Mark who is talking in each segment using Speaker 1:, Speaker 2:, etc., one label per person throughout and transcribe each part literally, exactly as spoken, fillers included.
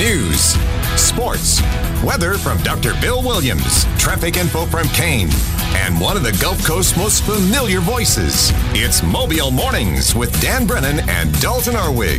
Speaker 1: News, sports, weather from Doctor Bill Williams, traffic info from Kane, and one of the Gulf Coast's most familiar voices. It's Mobile Mornings with Dan Brennan and Dalton Arwig.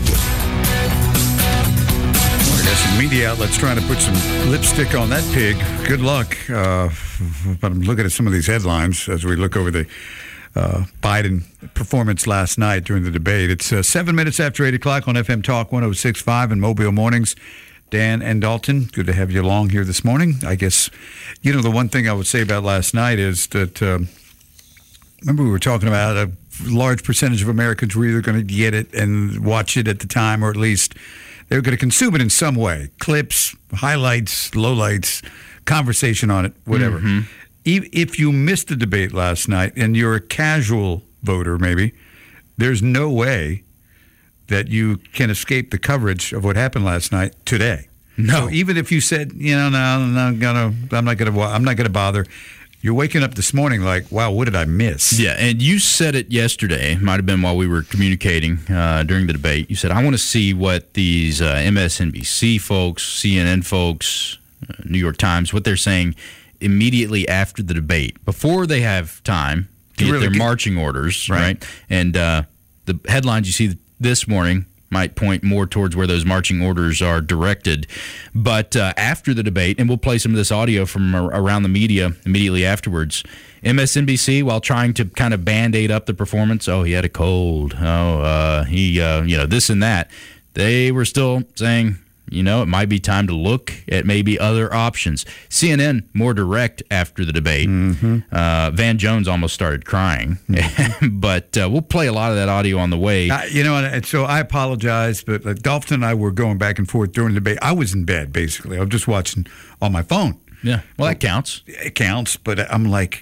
Speaker 2: Well, I got some media outlets trying to put some lipstick on that pig. Good luck. Uh, but I'm looking at some of these headlines as we look over the Uh, Biden performance last night during the debate. It's uh, seven minutes after eight o'clock on F M Talk one oh six point five and Mobile Mornings. Dan and Dalton, good to have you along here this morning. I guess, you know, the one thing I would say about last night is that, um, remember we were talking about a large percentage of Americans were either going to get it and watch it at the time, or at least they were going to consume it in some way. Clips, highlights, lowlights, conversation on it, whatever. Mm-hmm. If you missed the debate last night and you're a casual voter, maybe, there's no way that you can escape the coverage of what happened last night today.
Speaker 3: No.
Speaker 2: So even if you said, you know, no, I'm not gonna, I'm not gonna, I'm not gonna bother. You're waking up this morning like, wow, what did I miss?
Speaker 3: Yeah, and you said it yesterday. Might have been while we were communicating uh, during the debate. You said, I want to see what these uh, M S N B C folks, C N N folks, uh, New York Times, what they're saying immediately after the debate, before they have time to get
Speaker 2: really
Speaker 3: their
Speaker 2: get,
Speaker 3: marching orders, right?
Speaker 2: right?
Speaker 3: And uh, the headlines you see this morning might point more towards where those marching orders are directed. But uh, after the debate, and we'll play some of this audio from around the media immediately afterwards, M S N B C, while trying to kind of Band-Aid up the performance, oh, he had a cold, oh, uh, he, uh, you know, this and that, they were still saying, you know, it might be time to look at maybe other options. C N N, more direct after the debate. Mm-hmm. Uh, Van Jones almost started crying. Mm-hmm. But uh, we'll play a lot of that audio on the way.
Speaker 2: Uh, you know, and so I apologize, but uh, Dalton and I were going back and forth during the debate. I was in bed, basically. I was just watching on my phone.
Speaker 3: Yeah, well, that counts.
Speaker 2: It counts, but I'm like,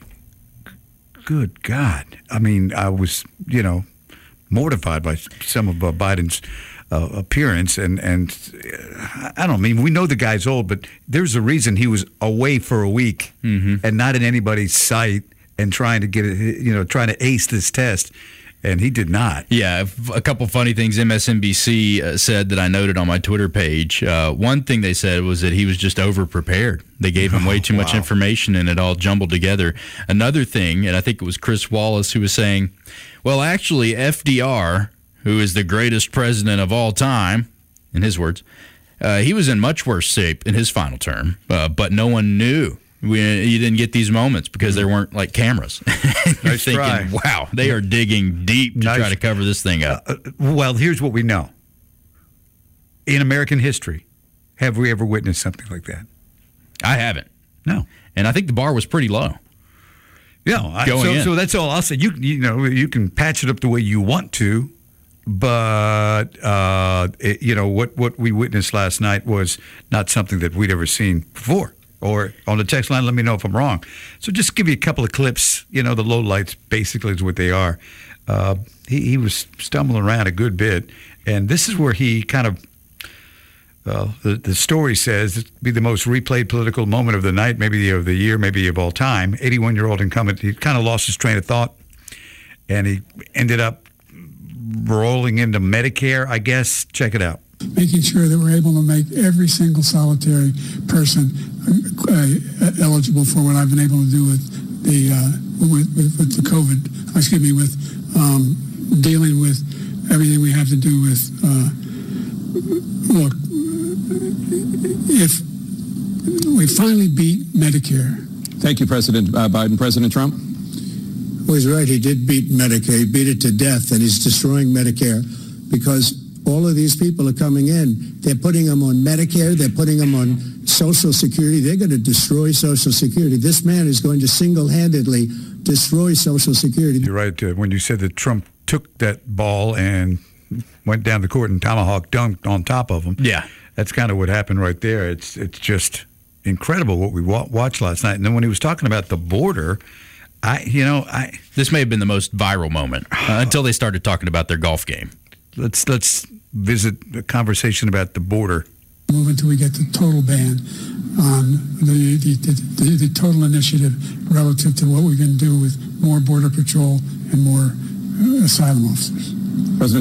Speaker 2: good God. I mean, I was, you know, mortified by some of uh, Biden's Uh, appearance, and and uh, I don't mean we know the guy's old, but there's a reason he was away for a week mm-hmm. and not in anybody's sight and trying to get it, you know, trying to ace this test, and he did not.
Speaker 3: Yeah, a couple funny things M S N B C uh, said that I noted on my Twitter page. Uh, one thing they said was that he was just over prepared. They gave him way too oh, much wow. information and it all jumbled together. Another thing, and I think it was Chris Wallace who was saying, well, actually, F D R, who is the greatest president of all time, in his words, uh, he was in much worse shape in his final term, uh, but no one knew. We, you didn't get these moments because there weren't, like, cameras. You're
Speaker 2: nice
Speaker 3: thinking,
Speaker 2: try.
Speaker 3: wow, they are digging deep to
Speaker 2: nice.
Speaker 3: try to cover this thing up.
Speaker 2: Uh, well, here's what we know. In American history, have we ever witnessed something like that?
Speaker 3: I haven't.
Speaker 2: No.
Speaker 3: And I think the bar was pretty low.
Speaker 2: Yeah, I, so, so that's all I'll say. You, you know, you can patch it up the way you want to, but uh, it, you know what, what we witnessed last night was not something that we'd ever seen before. Or on the text line, let me know if I'm wrong. So just give you a couple of clips. You know, the low lights basically is what they are. Uh, he, he was stumbling around a good bit, and this is where he kind of, uh, the, the story says, it'd be the most replayed political moment of the night, maybe of the year, maybe of all time. eighty-one-year-old incumbent, he kind of lost his train of thought, and he ended up rolling into Medicare, I guess. Check it out.
Speaker 4: Making sure that we're able to make every single solitary person uh, eligible for what I've been able to do with the uh, with, with, with the COVID. Excuse me, with um, dealing with everything we have to do with. Uh, look, if we finally beat Medicare.
Speaker 5: Thank you, President uh, Biden. President Trump.
Speaker 4: Well, he's right. He did beat Medicare. He beat it to death, and he's destroying Medicare because all of these people are coming in. They're putting them on Medicare. They're putting them on Social Security. They're going to destroy Social Security. This man is going to single-handedly destroy Social Security.
Speaker 2: You're right. Uh, when you said that Trump took that ball and went down the court and tomahawk dunked on top of him.
Speaker 3: Yeah.
Speaker 2: That's kind of what happened right there. It's it's just incredible what we wa- watched last night. And then when he was talking about the border, I, you know, I
Speaker 3: this may have been the most viral moment uh, until they started talking about their golf game.
Speaker 2: Let's let's visit a conversation about the border.
Speaker 4: Move until we get the total ban on the the, the, the, the total initiative relative to what we can do with more border patrol and more uh, asylum officers.
Speaker 5: President Trump?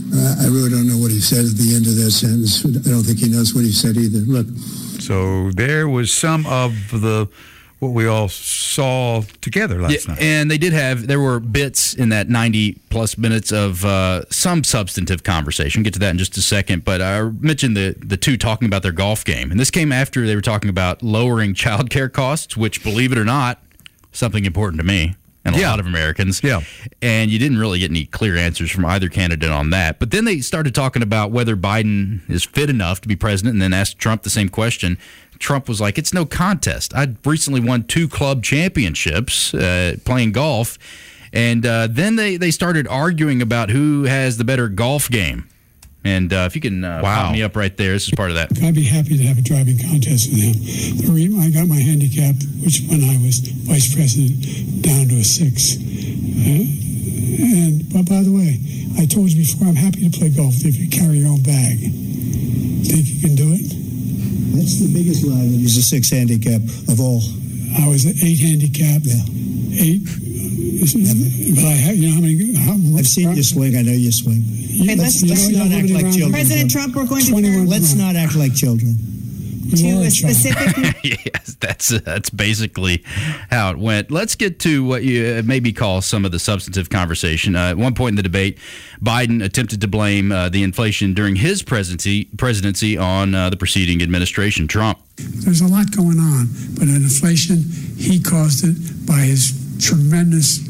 Speaker 6: Uh, I really don't know what he said at the end of that sentence. I don't think he knows what he said either. Look.
Speaker 2: So there was some of the what we all saw together last
Speaker 3: yeah,
Speaker 2: night.
Speaker 3: And they did have, there were bits in that ninety-plus minutes of uh, some substantive conversation. We'll get to that in just a second. But I mentioned the, the two talking about their golf game. And this came after they were talking about lowering child care costs, which, believe it or not, something important to me and a
Speaker 2: yeah.
Speaker 3: lot of Americans.
Speaker 2: Yeah.
Speaker 3: And you didn't really get any clear answers from either candidate on that. But then they started talking about whether Biden is fit enough to be president, and then asked Trump the same question. Trump was like, it's no contest. I recently won two club championships uh, playing golf. And uh, then they, they started arguing about who has the better golf game. And uh, if you can uh,
Speaker 2: wow.
Speaker 3: pop me up right there, this is part of that.
Speaker 4: I'd be happy to have a driving contest with him. The reason I got my handicap, which when I was vice president, down to a six. Uh, and but by the way, I told you before, I'm happy to play golf if you carry your own bag. Think you can do it?
Speaker 6: That's the biggest lie that he's a six handicap of all.
Speaker 4: I was an eight handicap.
Speaker 6: Yeah.
Speaker 4: Eight. But I have, you know how many? How,
Speaker 6: I've seen you swing. I know you swing.
Speaker 7: Hey, let's, let's
Speaker 6: not act like children.
Speaker 7: President Trump, we're going to turn.
Speaker 6: Let's not act like children.
Speaker 7: To a specific.
Speaker 3: Yes, that's uh, that's basically how it went. Let's get to what you maybe call some of the substantive conversation. Uh, at one point in the debate, Biden attempted to blame uh, the inflation during his presidency presidency on uh, the preceding administration, Trump.
Speaker 4: There's a lot going on, but in inflation, he caused it by his tremendous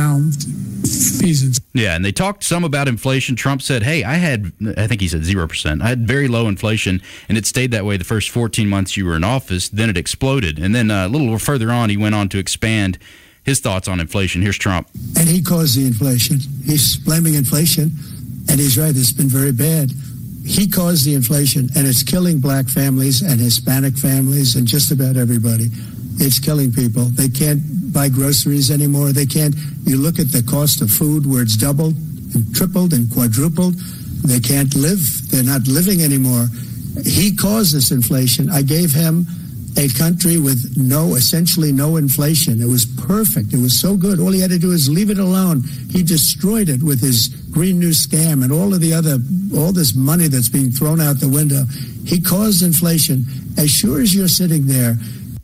Speaker 4: malfeasance.
Speaker 3: Yeah, and they talked some about inflation. Trump said, hey, I had, I think he said zero percent. I had very low inflation, and it stayed that way the first fourteen months you were in office. Then it exploded. And then uh, a little further on, he went on to expand his thoughts on inflation. Here's Trump.
Speaker 6: And he caused the inflation. He's blaming inflation, and he's right. It's been very bad. He caused the inflation, and it's killing black families and Hispanic families and just about everybody. It's killing people. They can't buy groceries anymore. They can't. You look at the cost of food where it's doubled and tripled and quadrupled. They can't live. They're not living anymore. He caused this inflation. I gave him a country with no, essentially no inflation. It was perfect. It was so good. All he had to do is leave it alone. He destroyed it with his Green New Scam and all of the other, all this money that's being thrown out the window. He caused inflation. As sure as you're sitting there.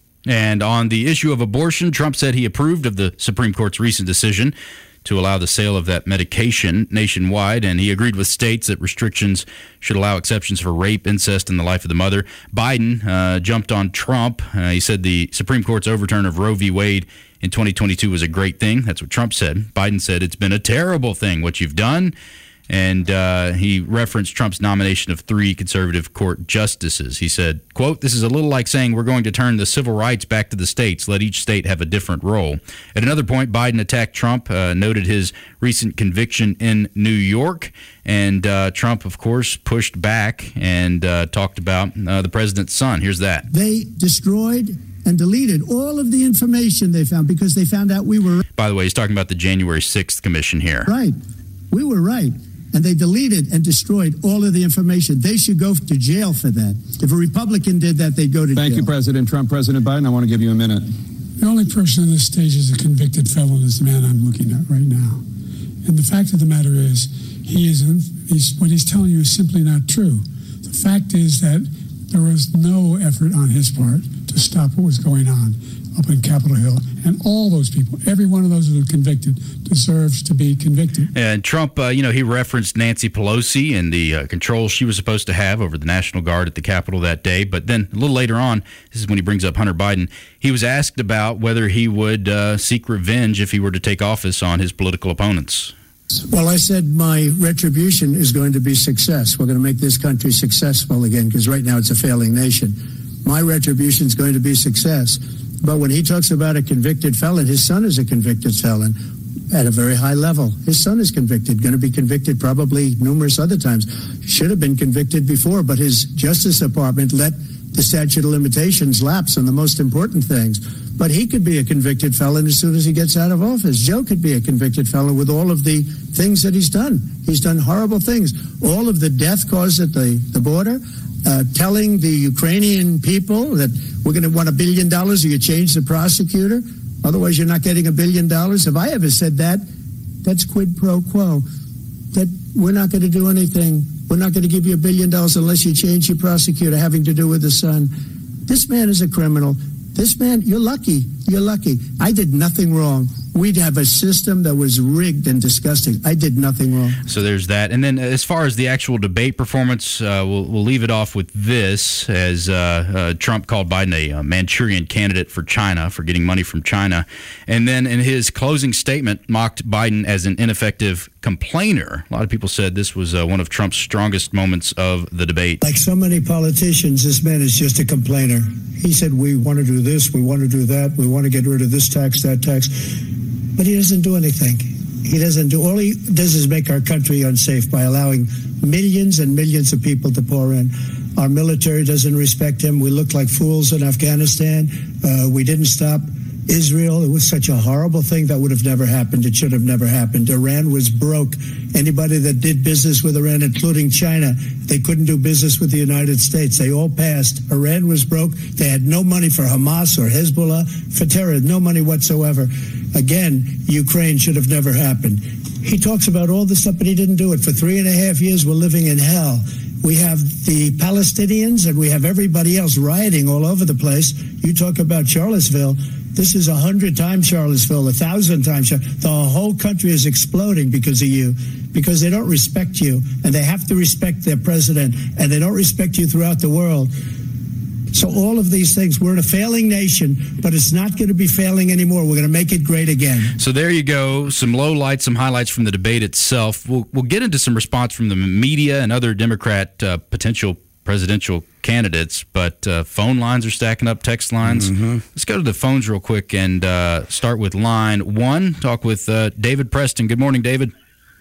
Speaker 3: And on the issue of abortion, Trump said he approved of the Supreme Court's recent decision to allow the sale of that medication nationwide, and he agreed with states that restrictions should allow exceptions for rape, incest, and the life of the mother. Biden uh, jumped on Trump. Uh, he said the Supreme Court's overturn of Roe v. Wade in twenty twenty-two was a great thing. That's what Trump said. Biden said it's been a terrible thing, what you've done. And uh, he referenced Trump's nomination of three conservative court justices. He said, quote, this is a little like saying we're going to turn the civil rights back to the states, let each state have a different role. At another point, Biden attacked Trump, uh, noted his recent conviction in New York. And uh, Trump, of course, pushed back and uh, talked about uh, the president's son. Here's that.
Speaker 6: They destroyed and deleted all of the information they found because they found out we were...
Speaker 3: By the way, he's talking about the January sixth commission here.
Speaker 6: Right. We were right. And they deleted and destroyed all of the information. They should go to jail for that. If a Republican did that, they'd go to jail.
Speaker 5: Thank you, President Trump. President Biden, I want to give you a minute.
Speaker 4: The only person on this stage is a convicted felon is the man I'm looking at right now. And the fact of the matter is, he is he's, what he's telling you is simply not true. The fact is that there was no effort on his part to stop what was going on up in Capitol Hill. And all those people, every one of those who were convicted, deserves to be convicted.
Speaker 3: And Trump, uh, you know, he referenced Nancy Pelosi and the uh, control she was supposed to have over the National Guard at the Capitol that day. But then a little later on, this is when he brings up Hunter Biden, he was asked about whether he would uh, seek revenge if he were to take office on his political opponents.
Speaker 6: Well, I said my retribution is going to be success. We're going to make this country successful again, because right now it's a failing nation. My retribution is going to be success. But when he talks about a convicted felon, his son is a convicted felon at a very high level. His son is convicted, going to be convicted probably numerous other times. Should have been convicted before, but his Justice Department let the statute of limitations lapse on the most important things. But he could be a convicted felon as soon as he gets out of office. Joe could be a convicted felon with all of the things that he's done. He's done horrible things. All of the death caused at the, the border, uh, telling the Ukrainian people that we're going to want a billion dollars or you change the prosecutor. Otherwise, you're not getting a billion dollars. If I ever said that, that's quid pro quo. that we're not going to do anything. We're not going to give you a billion dollars unless you change your prosecutor having to do with the son. This man is a criminal. This man, you're lucky. You're lucky. I did nothing wrong. We'd have a system that was rigged and disgusting. I did nothing wrong.
Speaker 3: So there's that. And then as far as the actual debate performance, uh, we'll, we'll leave it off with this, as uh, uh, Trump called Biden a, a Manchurian candidate for China, for getting money from China. And then in his closing statement, mocked Biden as an ineffective complainer. A lot of people said this was uh, one of Trump's strongest moments of the debate.
Speaker 6: Like so many politicians, this man is just a complainer. He said, we want to do this, we want to do that, we want to get rid of this tax, that tax. But he doesn't do anything. He doesn't do, all he does is make our country unsafe by allowing millions and millions of people to pour in. Our military doesn't respect him. We look like fools in Afghanistan. Uh, we didn't stop Israel. It was such a horrible thing that would have never happened. It should have never happened. Iran was broke. Anybody that did business with Iran, including China, they couldn't do business with the United States. They all passed. Iran was broke. They had no money for Hamas or Hezbollah, for terror, no money whatsoever. Again, Ukraine should have never happened. He talks about all this stuff, but he didn't do it. For three and a half years, we're living in hell. We have the Palestinians and we have everybody else rioting all over the place. You talk about Charlottesville. This is a hundred times Charlottesville, a thousand times. The whole country is exploding because of you, because they don't respect you, and they have to respect their president, and they don't respect you throughout the world. So all of these things, we're in a failing nation, but it's not going to be failing anymore. We're going to make it great again.
Speaker 3: So there you go. Some lowlights, some highlights from the debate itself. We'll, we'll get into some response from the media and other Democrat uh, potential presidential candidates, but uh, phone lines are stacking up, text lines. Mm-hmm. Let's go to the phones real quick and uh, start with line one. Talk with uh, David Preston. Good morning, David.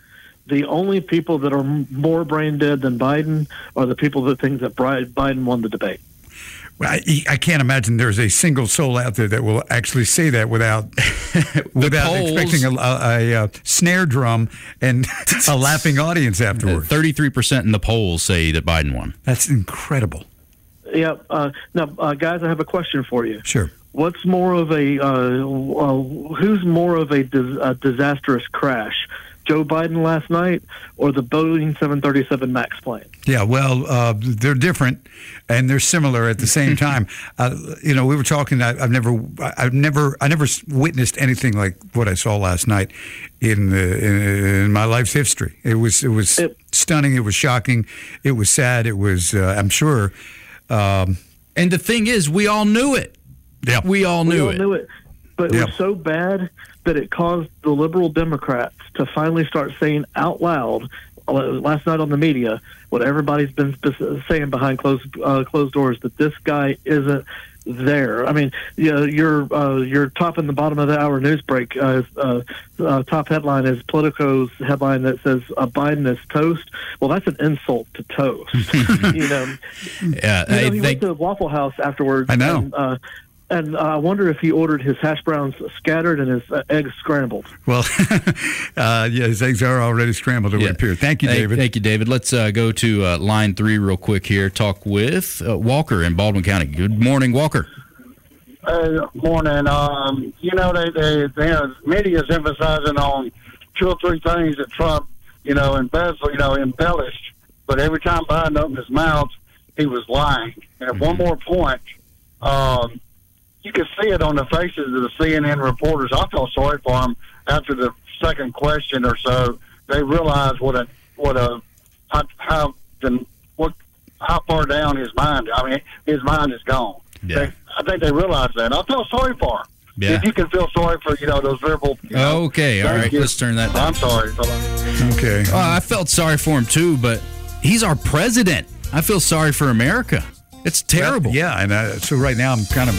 Speaker 8: The only people that are more brain dead than Biden are the people that think that Biden won the debate.
Speaker 2: Well, I, I can't imagine there's a single soul out there that will actually say that without without polls, expecting a, a, a snare drum and a laughing audience afterwards.
Speaker 3: thirty-three percent in the polls say that Biden won.
Speaker 2: That's incredible.
Speaker 8: Yeah. Uh, now, uh, guys, I have a question for you.
Speaker 2: Sure.
Speaker 8: What's more of a, uh, uh, who's more of a, dis- a disastrous crash? Joe Biden last night or the Boeing seven thirty-seven MAX plane?
Speaker 2: Yeah, well, uh, they're different and they're similar at the same time. uh, you know, we were talking. I, I've never, I've never, I never witnessed anything like what I saw last night in the in, in my life's history. It was, it was it, stunning. It was shocking. It was sad. It was, uh, I'm sure. Um,
Speaker 3: and the thing is, we all knew it.
Speaker 2: Yeah,
Speaker 3: we all knew
Speaker 8: we all
Speaker 3: it.
Speaker 8: Knew it. But it
Speaker 2: yep.
Speaker 8: was so bad that it caused the liberal Democrats to finally start saying out loud last night on the media what everybody's been saying behind closed uh, closed doors, that this guy isn't there. I mean, you know, your uh, your top and the bottom of the hour news break uh, uh, uh, top headline is Politico's headline that says uh, Biden is toast. Well, that's an insult to toast. you know,
Speaker 3: yeah,
Speaker 8: you know,
Speaker 3: I,
Speaker 8: he
Speaker 3: they,
Speaker 8: went to Waffle House afterwards.
Speaker 2: I know.
Speaker 8: And, uh, And uh, I wonder if he ordered his hash browns scattered and his uh, eggs scrambled.
Speaker 2: Well, uh, yeah, his eggs are already scrambled, it
Speaker 3: yeah.
Speaker 2: would appear. Thank you,
Speaker 3: thank,
Speaker 2: David.
Speaker 3: Thank you, David. Let's uh, go to uh, line three real quick here. Talk with uh, Walker in Baldwin County. Good morning, Walker.
Speaker 9: Uh, morning. Um, you know, they, they, they uh, media is emphasizing on two or three things that Trump, you know, embezzled, you know, embellished. But every time Biden opened his mouth, he was lying. And mm-hmm. one more point. Um, You could see it on the faces of the C N N reporters. I felt sorry for them after the second question or so. They realized what a what a how, how the what how far down his mind. I mean, his mind is gone.
Speaker 3: Yeah.
Speaker 9: They, I think they realized that. I felt sorry for him.
Speaker 3: Yeah.
Speaker 9: If you can feel sorry for you know those verbal. You know,
Speaker 3: okay. All right. You. Let's turn that down.
Speaker 9: I'm sorry.
Speaker 2: Okay.
Speaker 3: Uh, I felt sorry for him too, but he's our president. I feel sorry for America. It's terrible.
Speaker 2: Well, yeah, and uh, so right now I'm kind of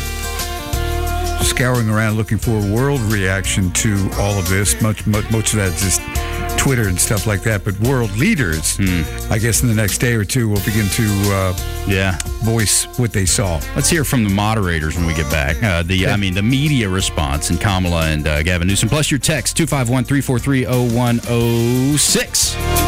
Speaker 2: scouring around looking for a world reaction to all of this. Much, much, much of that is just Twitter and stuff like that. But world leaders, hmm. I guess in the next day or two, will begin to uh,
Speaker 3: yeah
Speaker 2: voice what they saw.
Speaker 3: Let's hear from the moderators when we get back. Uh, the okay. I mean, the media response and Kamala and uh, Gavin Newsom. Plus your text, two five one, three four three, zero one zero six.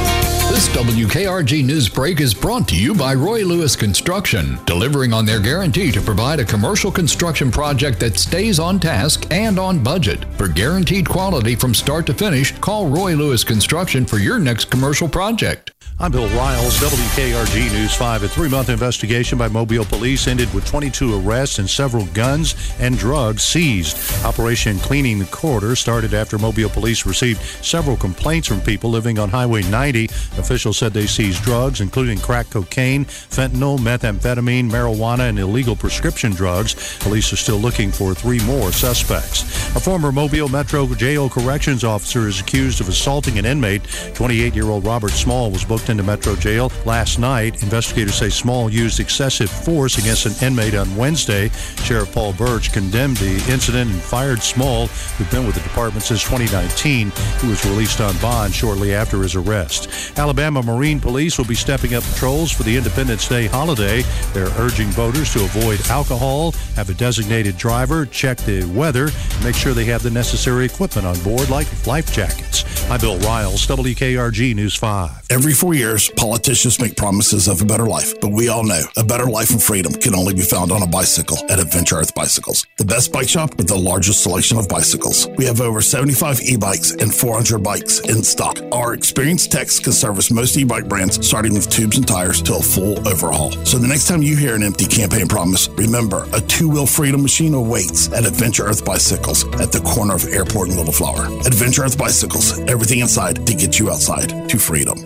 Speaker 10: This W K R G News Break is brought to you by Roy Lewis Construction, delivering on their guarantee to provide a commercial construction project that stays on task and on budget. For guaranteed quality from start to finish, call Roy Lewis Construction for your next commercial project.
Speaker 11: I'm Bill Riles, W K R G News five. A three-month investigation by Mobile Police ended with twenty-two arrests and several guns and drugs seized. Operation Cleaning the Corridor started after Mobile Police received several complaints from people living on Highway ninety. Officials said they seized drugs, including crack cocaine, fentanyl, methamphetamine, marijuana, and illegal prescription drugs. Police are still looking for three more suspects. A former Mobile Metro Jail corrections officer is accused of assaulting an inmate. twenty-eight-year-old Robert Small was booked into Metro Jail last night. Investigators say Small used excessive force against an inmate on Wednesday. Sheriff Paul Birch condemned the incident and fired Small, who'd been with the department since twenty nineteen. He was released on bond shortly after his arrest. Alabama Marine Police will be stepping up patrols for the Independence Day holiday. They're urging voters to avoid alcohol, have a designated driver, check the weather, and make sure they have the necessary equipment on board, like life jackets. I'm Bill Riles, W K R G News five.
Speaker 12: Every four years, politicians make promises of a better life, but we all know a better life and freedom can only be found on a bicycle at Adventure Earth Bicycles, the best bike shop with the largest selection of bicycles. We have over seventy-five e-bikes and four hundred bikes in stock. Our experienced techs can service most e-bike brands, starting with tubes and tires to a full overhaul. So the next time you hear an empty campaign promise, remember a two-wheel freedom machine awaits at Adventure Earth Bicycles at the corner of Airport and Little Flower. Adventure Earth Bicycles, everything inside to get you outside to freedom.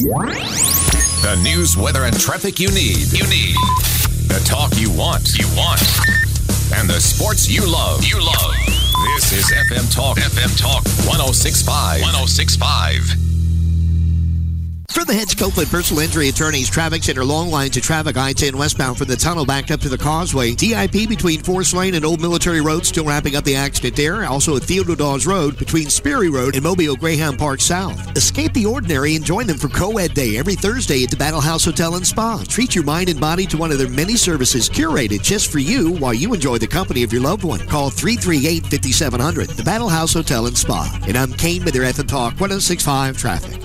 Speaker 1: The news, weather, and traffic you need. You need. The talk you want. You want. And the sports you love. You love. This is F M Talk. F M Talk one oh six point five. one oh six point five.
Speaker 13: For the Hedge Copeland Personal Injury Attorneys, traffic center long lines of traffic I ten westbound from the tunnel backed up to the causeway. T I P between Forest Lane and Old Military Road, still wrapping up the accident there. Also at Theodore Dawes Road between Sperry Road and Mobile Greyhound Park South. Escape the ordinary and join them for Co-Ed Day every Thursday at the Battle House Hotel and Spa. Treat your mind and body to one of their many services curated just for you while you enjoy the company of your loved one. Call three three eight, five seven zero zero, the Battle House Hotel and Spa. And I'm Kane with your F M Talk one oh six point five traffic.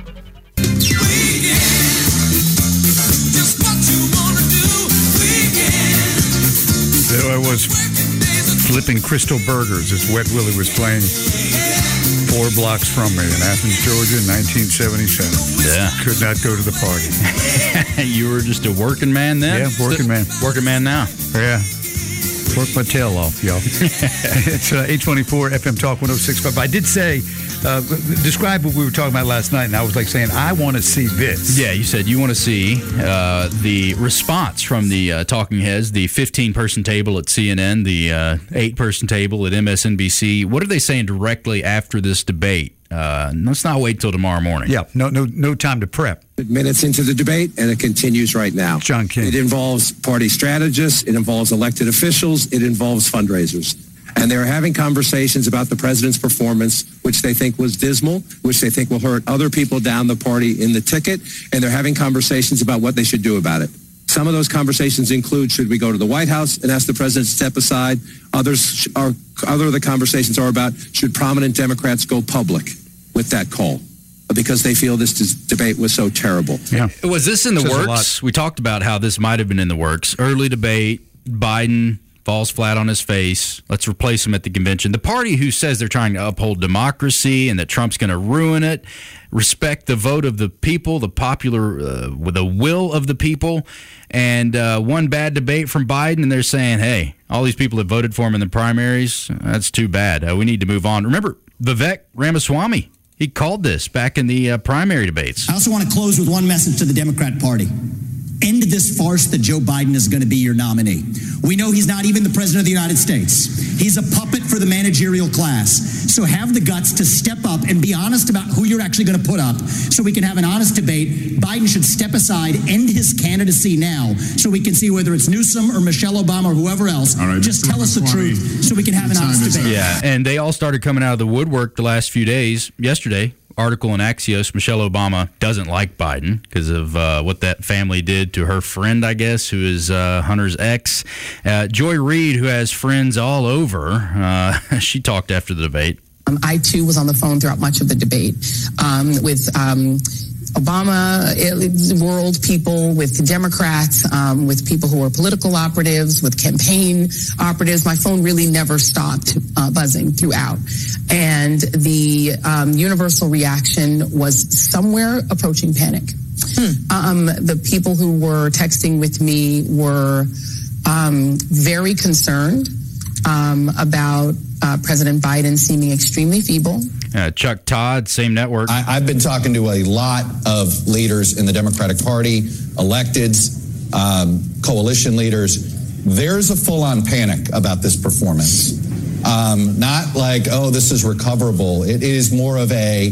Speaker 2: There I was flipping Crystal Burgers as Wet Willie was playing four blocks from me in Athens, Georgia in nineteen seventy-seven.
Speaker 3: Yeah.
Speaker 2: Could not go to the party.
Speaker 3: You were just a working man then?
Speaker 2: Yeah, working man.
Speaker 3: Working man now.
Speaker 2: Yeah. Work my tail off, y'all. It's uh, eight twenty-four F M Talk one oh six point five. I did say, uh, describe what we were talking about last night, and I was like saying, I want to see this.
Speaker 3: Yeah, you said you want to see uh, the response from the uh, talking heads, the fifteen-person table at C N N, the uh, eight-person table at M S N B C. What are they saying directly after this debate? Uh, let's not wait till tomorrow morning.
Speaker 2: Yeah, no, no, no time to prep.
Speaker 14: Minutes into the debate, and it continues right now.
Speaker 2: John King.
Speaker 14: It involves party strategists. It involves elected officials. It involves fundraisers. And they're having conversations about the president's performance, which they think was dismal, which they think will hurt other people down the party in the ticket. And they're having conversations about what they should do about it. Some of those conversations include, should we go to the White House and ask the president to step aside? Others are, other of the conversations are about, should prominent Democrats go public with that call? Because they feel this debate was so terrible.
Speaker 2: Yeah.
Speaker 3: Was this in the
Speaker 2: Says
Speaker 3: works? We talked about how this might have been in the works. Early debate, Biden falls flat on his face. Let's replace him at the convention. The party who says they're trying to uphold democracy and that Trump's going to ruin it, respect the vote of the people, the popular, uh, with the will of the people, and uh, one bad debate from Biden, and they're saying, hey, all these people that voted for him in the primaries, that's too bad. Uh, we need to move on. Remember, Vivek Ramaswamy, he called this back in the uh, primary debates.
Speaker 15: I also want to close with one message to the Democrat Party. End this farce that Joe Biden is going to be your nominee. We know he's not even the president of the United States. He's a puppet for the managerial class. So have the guts to step up and be honest about who you're actually going to put up so we can have an honest debate. Biden should step aside, end his candidacy now so we can see whether it's Newsom or Michelle Obama or whoever else. Right, just tell us the truth so we can have an honest debate.
Speaker 3: Yeah, and they all started coming out of the woodwork the last few days. Yesterday, article in Axios, Michelle Obama doesn't like Biden because of uh, what that family did to her friend, I guess, who is uh, Hunter's ex. Uh, Joy Reid, who has friends all over, uh, she talked after the debate.
Speaker 16: Um, I, too, was on the phone throughout much of the debate um, with um, Obama world people, with Democrats, um, with people who are political operatives, with campaign operatives. My phone really never stopped uh, buzzing throughout. And the um, universal reaction was somewhere approaching panic. Hmm. Um, the people who were texting with me were um, very concerned um, about uh, President Biden seeming extremely feeble.
Speaker 3: Uh, Chuck Todd, same network.
Speaker 17: I, I've been talking to a lot of leaders in the Democratic Party, electeds, um, coalition leaders. There's a full-on panic about this performance. Um, not like, oh, this is recoverable. It is more of a,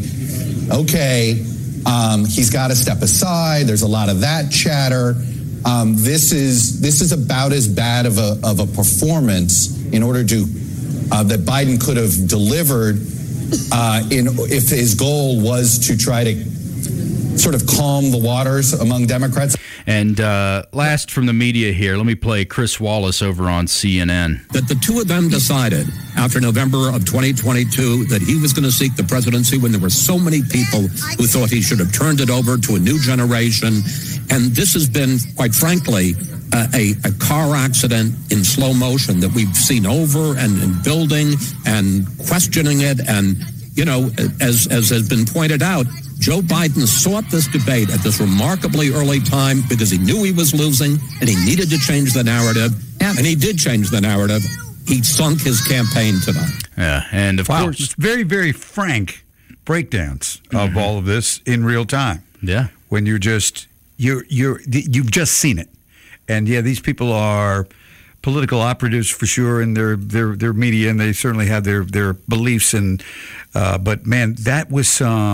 Speaker 17: okay, um, he's got to step aside. There's a lot of that chatter. Um, this is this is about as bad of a of a performance in order to uh, that Biden could have delivered. Uh, in if his goal was to try to sort of calm the waters among Democrats.
Speaker 3: And uh, last from the media here, let me play Chris Wallace over on C N N.
Speaker 18: That the two of them decided after November of twenty twenty-two that he was going to seek the presidency when there were so many people who thought he should have turned it over to a new generation. And this has been, quite frankly, uh, a, a car accident in slow motion that we've seen over and, and building and questioning it. And, you know, as, as has been pointed out, Joe Biden sought this debate at this remarkably early time because he knew he was losing and he needed to change the narrative. Yeah. And he did change the narrative. He sunk his campaign tonight.
Speaker 3: Yeah, and of
Speaker 2: wow,
Speaker 3: course,
Speaker 2: it's very, very frank breakdowns of mm-hmm. all of this in real time.
Speaker 3: Yeah,
Speaker 2: when you just you're you're you've just seen it, and yeah, these people are political operatives for sure in their their their media, and they certainly have their their beliefs. And uh, but man, that was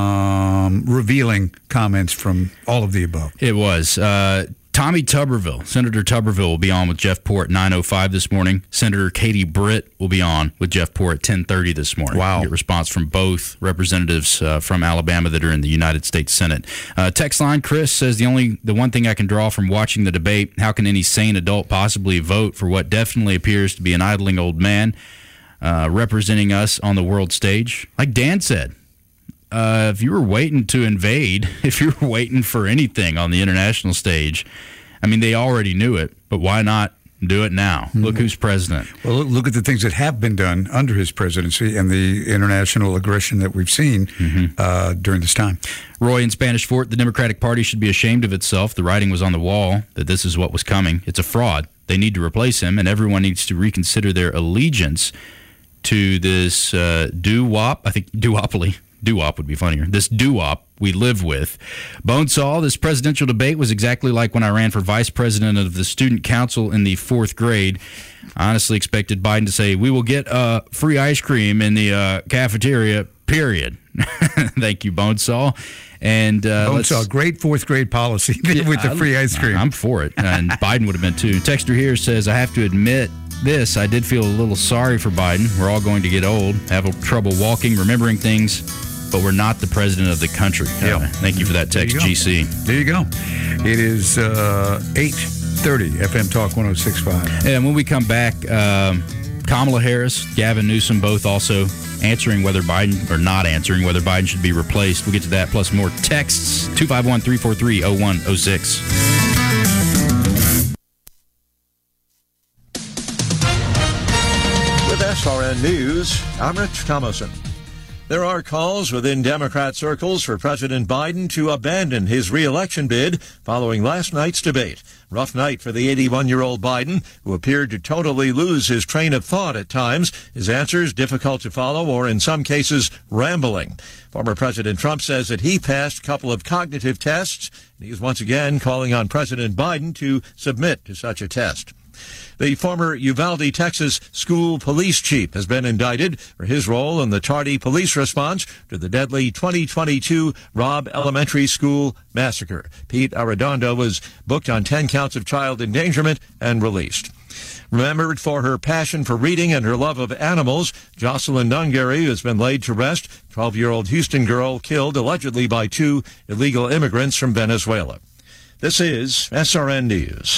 Speaker 2: some revealing comments from all of the above.
Speaker 3: It was. Uh, Tommy Tuberville, Senator Tuberville, will be on with Jeff Poor at nine oh five this morning. Senator Katie Britt will be on with Jeff Poor at ten thirty this morning.
Speaker 2: Wow.
Speaker 3: We'll get response from both representatives uh, from Alabama that are in the United States Senate. Uh, text line, Chris says, the only the one thing I can draw from watching the debate, how can any sane adult possibly vote for what definitely appears to be an idling old man uh, representing us on the world stage? Like Dan said, Uh, if you were waiting to invade, if you were waiting for anything on the international stage, I mean, they already knew it, but why not do it now? Mm-hmm. Look who's president.
Speaker 2: Well, look at the things that have been done under his presidency and the international aggression that we've seen mm-hmm. uh, during this time.
Speaker 3: Roy in Spanish Fort, the Democratic Party should be ashamed of itself. The writing was on the wall that this is what was coming. It's a fraud. They need to replace him, and everyone needs to reconsider their allegiance to this uh, doo-wop, I think duopoly. Doo-wop would be funnier. This doo-wop we live with. Bonesaw, this presidential debate was exactly like when I ran for vice president of the student council in the fourth grade. I honestly expected Biden to say, we will get uh, free ice cream in the uh, cafeteria, period. Thank you, Bonesaw. And uh,
Speaker 2: Bonesaw, great fourth grade policy with the free ice cream.
Speaker 3: I'm for it. And Biden would have been too. Texter here says, I have to admit, this, I did feel a little sorry for Biden. We're all going to get old, have trouble walking, remembering things, but we're not the president of the country.
Speaker 2: Yeah.
Speaker 3: Uh, thank you for that text, G C.
Speaker 2: There you go. It is uh, eight thirty, F M Talk one oh six point five.
Speaker 3: And when we come back, um, Kamala Harris, Gavin Newsom, both also answering whether Biden, or not answering whether Biden should be replaced. We'll get to that, plus more texts, two five one, three four three, oh one oh six.
Speaker 19: With S R N News, I'm Rich Thomason. There are calls within Democrat circles for President Biden to abandon his re-election bid following last night's debate. Rough night for the eighty-one-year-old Biden, who appeared to totally lose his train of thought at times, his answers difficult to follow or, in some cases, rambling. Former President Trump says that he passed a couple of cognitive tests, and he's once again calling on President Biden to submit to such a test. The former Uvalde, Texas school police chief has been indicted for his role in the tardy police response to the deadly twenty twenty-two Robb Elementary School massacre. Pete Arredondo was booked on ten counts of child endangerment and released. Remembered for her passion for reading and her love of animals, Jocelyn Nungary has been laid to rest. twelve-year-old Houston girl killed allegedly by two illegal immigrants from Venezuela. This is S R N News.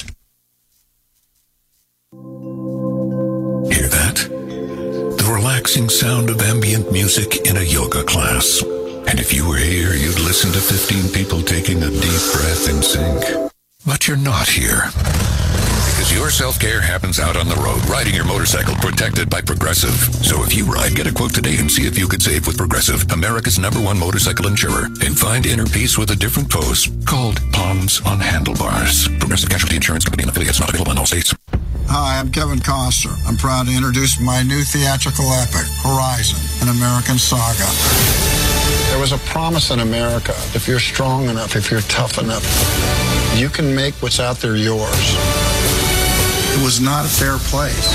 Speaker 20: Hear that? The relaxing sound of ambient music in a yoga class. And if you were here, you'd listen to fifteen people taking a deep breath in sync. But you're not here. Because your self-care happens out on the road, riding your motorcycle protected by Progressive. So if you ride, get a quote today and see if you could save with Progressive, America's number one motorcycle insurer. And find inner peace with a different pose called Palms on Handlebars. Progressive Casualty Insurance Company and affiliates, not available in all states.
Speaker 21: Hi, I'm Kevin Costner. I'm proud to introduce my new theatrical epic, Horizon, an American saga. There was a promise in America. If you're strong enough, if you're tough enough, you can make what's out there yours. It was not a fair place,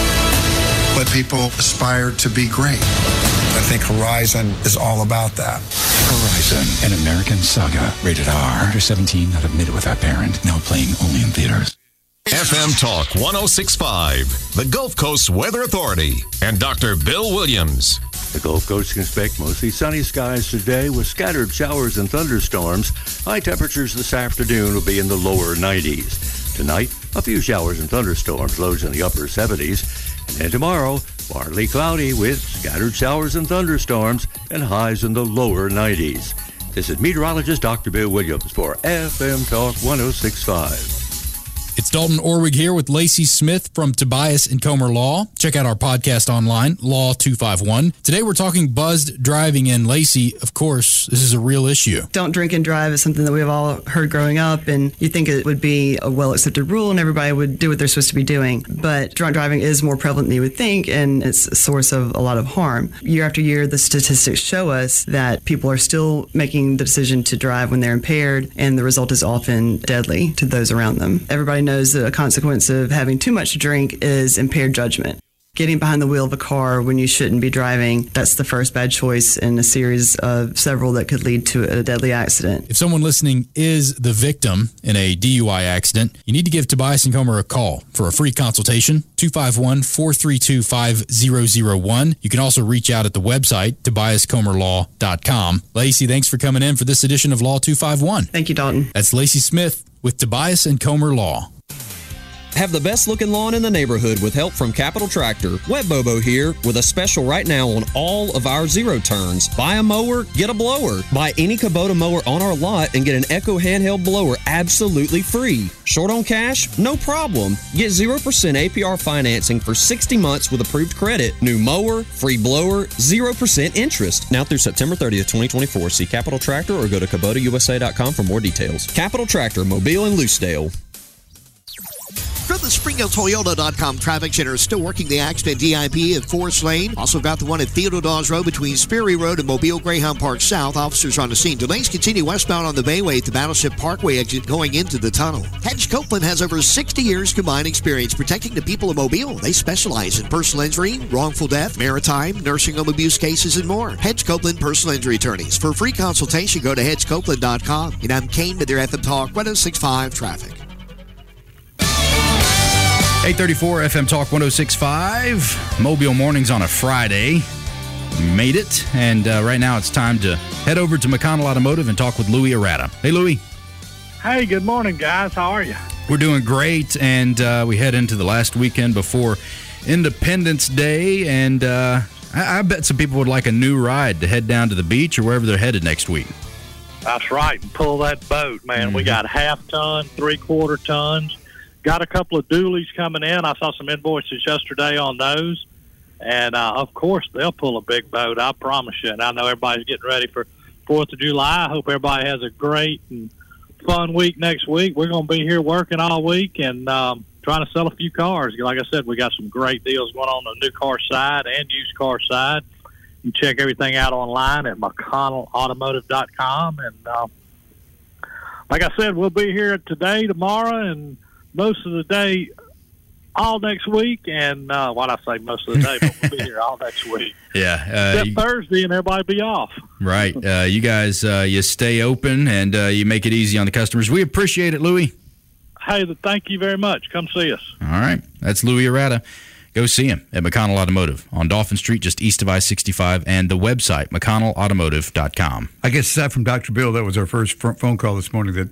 Speaker 21: but people aspired to be great. I think Horizon is all about that.
Speaker 22: Horizon, an American saga. Rated R. Under seventeen, not admitted without parent. Now playing only in theaters.
Speaker 1: F M Talk one oh six point five, the Gulf Coast Weather Authority, and Doctor Bill Williams.
Speaker 23: The Gulf Coast can expect mostly sunny skies today with scattered showers and thunderstorms. High temperatures this afternoon will be in the lower nineties. Tonight, a few showers and thunderstorms, lows in the upper seventies. And then tomorrow, partly cloudy with scattered showers and thunderstorms and highs in the lower nineties. This is meteorologist Doctor Bill Williams for F M Talk one oh six point five.
Speaker 3: It's Dalton Orwig here with Lacey Smith from Tobias and Comer Law. Check out our podcast online, Law two fifty-one. Today we're talking buzzed driving, and Lacey, of course, this is a real issue.
Speaker 24: Don't drink and drive is something that we've all heard growing up, and you think it would be a well-accepted rule and everybody would do what they're supposed to be doing. But drunk driving is more prevalent than you would think, and it's a source of a lot of harm. Year after year, the statistics show us that people are still making the decision to drive when they're impaired, and the result is often deadly to those around them. Everybody knows that a consequence of having too much to drink is impaired judgment. Getting behind the wheel of a car when you shouldn't be driving, that's the first bad choice in a series of several that could lead to a deadly accident.
Speaker 3: If someone listening is the victim in a D U I accident, you need to give Tobias and Comer a call for a free consultation, two five one, four three two, five zero zero one. You can also reach out at the website, tobias comer law dot com. Lacey, thanks for coming in for this edition of Law two fifty-one.
Speaker 24: Thank you, Dalton.
Speaker 3: That's Lacey Smith with Tobias and Comer Law.
Speaker 25: Have the best looking lawn in the neighborhood with help from Capital Tractor. Wet Bobo here with a special right now on all of our zero turns. Buy a mower, get a blower. Buy any Kubota mower on our lot and get an Echo handheld blower absolutely free. Short on cash? No problem. Get zero percent A P R financing for sixty months with approved credit. New mower, free blower, zero percent interest. Now through September thirtieth, twenty twenty-four. See Capital Tractor or go to Kubota U S A dot com for more details. Capital Tractor, Mobile and Loosedale.
Speaker 13: From the Springdale Toyota dot com Traffic Center, still working the accident D I P at Forest Lane. Also got the one at Theodore Dawes Road between Sperry Road and Mobile Greyhound Park South. Officers on the scene. Delays continue westbound on the Bayway at the Battleship Parkway exit going into the tunnel. Hedge Copeland has over sixty years combined experience protecting the people of Mobile. They specialize in personal injury, wrongful death, maritime, nursing home abuse cases, and more. Hedge Copeland Personal Injury Attorneys. For a free consultation, go to hedge copeland dot com. And I'm Kane with their F M Talk one oh six point five Traffic.
Speaker 3: eight thirty-four F M Talk one oh six point five, Mobile Mornings on a Friday. We made it, and uh, right now it's time to head over to McConnell Automotive and talk with Louis Arata. Hey, Louis.
Speaker 26: Hey, good morning, guys. How are you?
Speaker 3: We're doing great, and uh, we head into the last weekend before Independence Day, and uh, I-, I bet some people would like a new ride to head down to the beach or wherever they're headed next week.
Speaker 26: That's right, and pull that boat, man. Mm-hmm. We got half-ton, three-quarter tons. Got a couple of dualies coming in. I saw some invoices yesterday on those. And, uh, of course, they'll pull a big boat, I promise you. And I know everybody's getting ready for fourth of July. I hope everybody has a great and fun week next week. We're going to be here working all week and um, trying to sell a few cars. Like I said, we got some great deals going on on the new car side and used car side. You can check everything out online at mcconnell automotive dot com. And, uh, like I said, we'll be here today, tomorrow, and most of the day, all next week, and uh, what I say most of the day, but we'll be here all next week.
Speaker 3: Yeah, uh,
Speaker 26: except
Speaker 3: you,
Speaker 26: Thursday, and everybody be off.
Speaker 3: Right. Uh, you guys, uh, you stay open and uh, you make it easy on the customers. We appreciate it, Louis.
Speaker 26: Hey, thank you very much. Come see us.
Speaker 3: All right, that's Louis Arata. Go see him at McConnell Automotive on Dolphin Street, just east of I sixty-five, and the website, mcconnell automotive dot com.
Speaker 2: I guess aside from Doctor Bill, that was our first phone call this morning that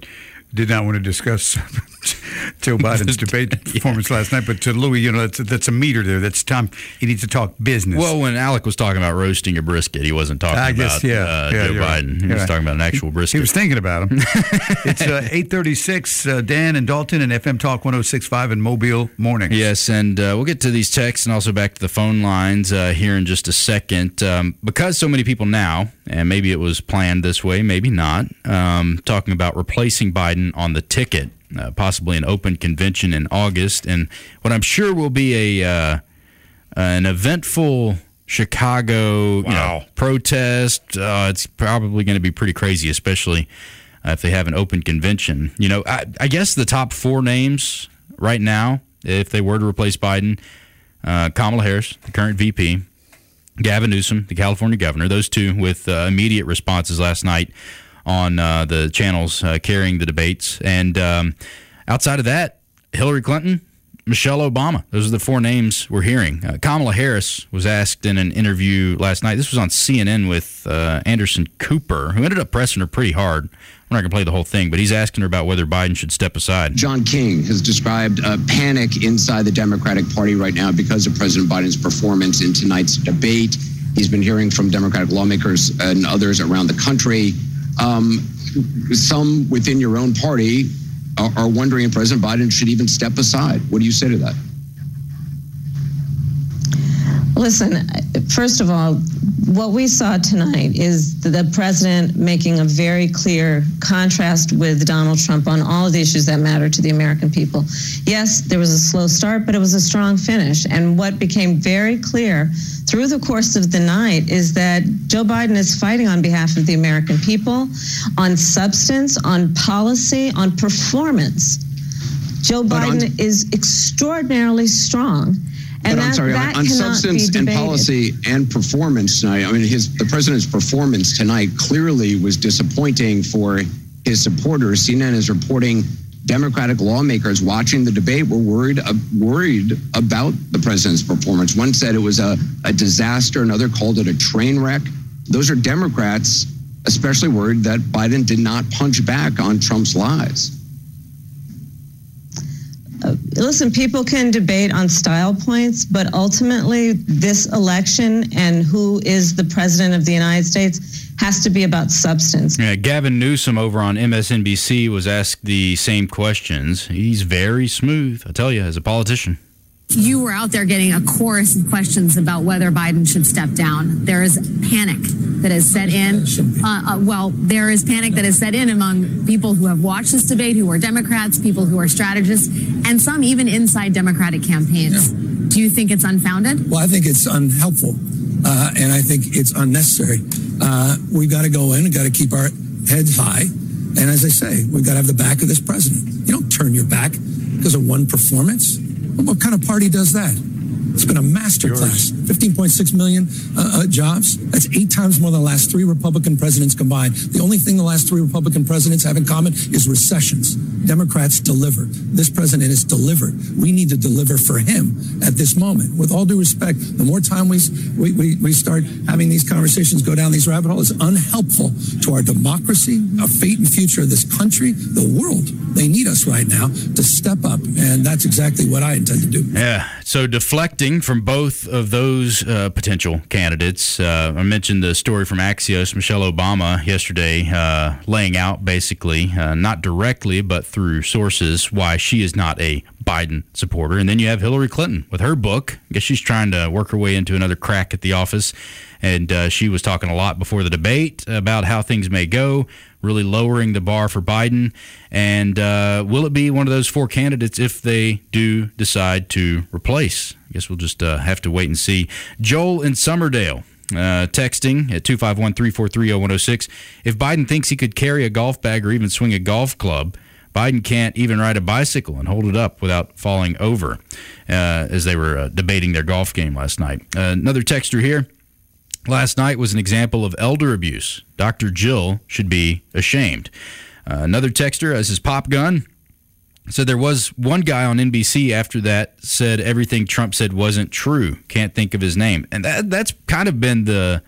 Speaker 2: did not want to discuss Joe Biden's debate performance yeah. last night, but to Louis, you know, that's, that's a meter there. That's time he needs to talk business.
Speaker 3: Well, when Alec was talking about roasting a brisket, he wasn't talking I guess, about yeah, uh, yeah, Joe Biden. Right. He was yeah. talking about an actual brisket.
Speaker 2: He was thinking about him. It's uh, eight thirty-six, uh, Dan and Dalton and F M Talk one oh six point five in Mobile Mornings.
Speaker 3: Yes, and uh, we'll get to these texts and also back to the phone lines uh, here in just a second. Um, because so many people now, and maybe it was planned this way, maybe not, um, talking about replacing Biden on the ticket. Uh, possibly an open convention in August, and what I'm sure will be a uh, an eventful Chicago wow. you know, protest. Uh, it's probably going to be pretty crazy, especially uh, if they have an open convention. You know, I, I guess the top four names right now, if they were to replace Biden, uh, Kamala Harris, the current V P, Gavin Newsom, the California governor, those two with uh, immediate responses last night on uh, the channels uh, carrying the debates. And um, outside of that, Hillary Clinton, Michelle Obama. Those are the four names we're hearing. Uh, Kamala Harris was asked in an interview last night. This was on C N N with uh, Anderson Cooper, who ended up pressing her pretty hard. We're not going to play the whole thing, but he's asking her about whether Biden should step aside.
Speaker 4: John King has described a panic inside the Democratic Party right now because of President Biden's performance in tonight's debate. He's been hearing from Democratic lawmakers and others around the country. Um, some within your own party are, are wondering if President Biden should even step aside. What do you say to that?
Speaker 5: Listen, first of all, what we saw tonight is the president making a very clear contrast with Donald Trump on all of the issues that matter to the American people. Yes, there was a slow start, but it was a strong finish. And what became very clear through the course of the night is that Joe Biden is fighting on behalf of the American people on substance, on policy, on performance. Joe Biden on, is extraordinarily strong. And
Speaker 4: but I'm
Speaker 5: that,
Speaker 4: sorry,
Speaker 5: that
Speaker 4: on, on substance and policy and performance tonight, I mean, his the president's performance tonight clearly was disappointing for his supporters. C N N is reporting Democratic lawmakers watching the debate were worried uh, worried about the president's performance. One said it was a, a disaster. Another called it a train wreck. Those are Democrats especially worried that Biden did not punch back on Trump's lies.
Speaker 5: Uh, listen, people can debate on style points, but ultimately this election and who is the president of the United States has to be about substance.
Speaker 3: Yeah, Gavin Newsom over on M S N B C was asked the same questions. He's very smooth, I tell you, as a politician.
Speaker 6: You were out there getting a chorus of questions about whether Biden should step down. There is panic that has set in. Uh, uh, well, there is panic that has set in among people who have watched this debate, who are Democrats, people who are strategists, and some even inside Democratic campaigns. Yeah. Do you think it's unfounded?
Speaker 7: Well, I think it's unhelpful, uh, and I think it's unnecessary. Uh, we've got to go in and got to keep our heads high. And as I say, we've got to have the back of this president. You don't turn your back because of one performance. What kind of party does that? It's been a masterclass. fifteen point six million uh, uh, jobs. That's eight times more than the last three Republican presidents combined. The only thing the last three Republican presidents have in common is recessions. Democrats deliver. This president has delivered. We need to deliver for him at this moment. With all due respect, the more time we we, we, we start having these conversations, go down these rabbit holes, it's unhelpful to our democracy, our fate and future of this country, the world. They need us right now to step up, and that's exactly what I intend to do.
Speaker 3: Yeah, so deflecting from both of those uh, potential candidates. Uh, I mentioned the story from Axios, Michelle Obama yesterday, uh, laying out basically, uh, not directly, but through sources, why she is not a Biden supporter. And then you have Hillary Clinton with her book. I guess she's trying to work her way into another crack at the office. And uh, she was talking a lot before the debate about how things may go, really lowering the bar for Biden. And uh, will it be one of those four candidates if they do decide to replace? I guess we'll just uh, have to wait and see. Joel in Summerdale, uh, texting at two five one, three four three, zero one zero six. If Biden thinks he could carry a golf bag or even swing a golf club, Biden can't even ride a bicycle and hold it up without falling over, uh, as they were uh, debating their golf game last night. Uh, another texter here. Last night was an example of elder abuse. Doctor Jill should be ashamed. Uh, another texter, as his pop gun, said there was one guy on N B C after that said everything Trump said wasn't true. Can't think of his name. And that that's kind of been the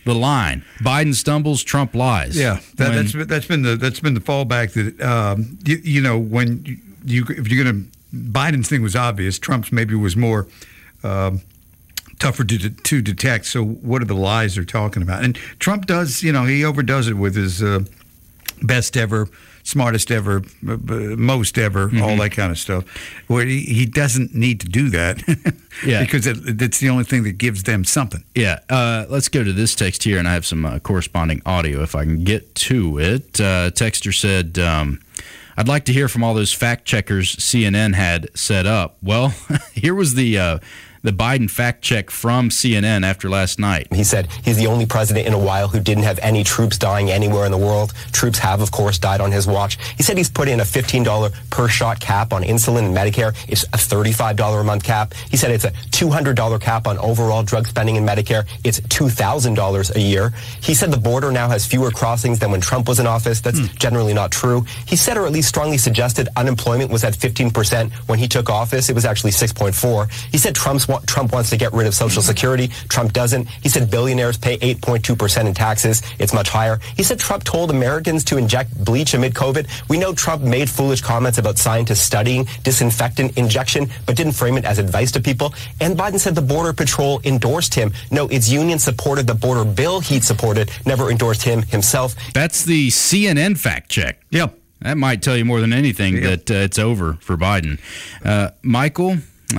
Speaker 3: the line. Biden stumbles, Trump lies.
Speaker 2: Yeah, that,
Speaker 3: When-
Speaker 2: that's that's been the that's been the fallback. That um, you, you know when you, you if you're going to Biden's thing was obvious. Trump's maybe was more um, tougher to to detect. So what are the lies they're talking about? And Trump does, you know, he overdoes it with his uh, best ever, smartest ever, uh, most ever, mm-hmm. all that kind of stuff. Where he, he doesn't need to do that.
Speaker 3: Yeah,
Speaker 2: because it, it's the only thing that gives them something.
Speaker 3: Yeah. Uh, let's go to this text here, and I have some uh, corresponding audio if I can get to it. Uh, texter said, um, I'd like to hear from all those fact checkers C N N had set up. Well, here was the uh, the Biden fact check from C N N after last night.
Speaker 8: He said he's the only president in a while who didn't have any troops dying anywhere in the world. Troops have, of course, died on his watch. He said he's put in a fifteen dollars per shot cap on insulin and Medicare. It's a thirty-five dollars a month cap. He said it's a two hundred dollars cap on overall drug spending in Medicare. It's two thousand dollars a year. He said the border now has fewer crossings than when Trump was in office. That's hmm. generally not true. He said, or at least strongly suggested, unemployment was at fifteen percent when he took office. It was actually six point four. He said Trump's Trump wants to get rid of Social Security. Trump doesn't. He said billionaires pay eight point two percent in taxes. It's much higher. He said Trump told Americans to inject bleach amid COVID. We know Trump made foolish comments about scientists studying disinfectant injection, but didn't frame it as advice to people. And Biden said the Border Patrol endorsed him. No, its union supported the border bill he'd supported, never endorsed him himself.
Speaker 3: That's the C N N fact check.
Speaker 2: Yep.
Speaker 3: That might tell you more than anything yep. that uh, it's over for Biden. Uh, Michael,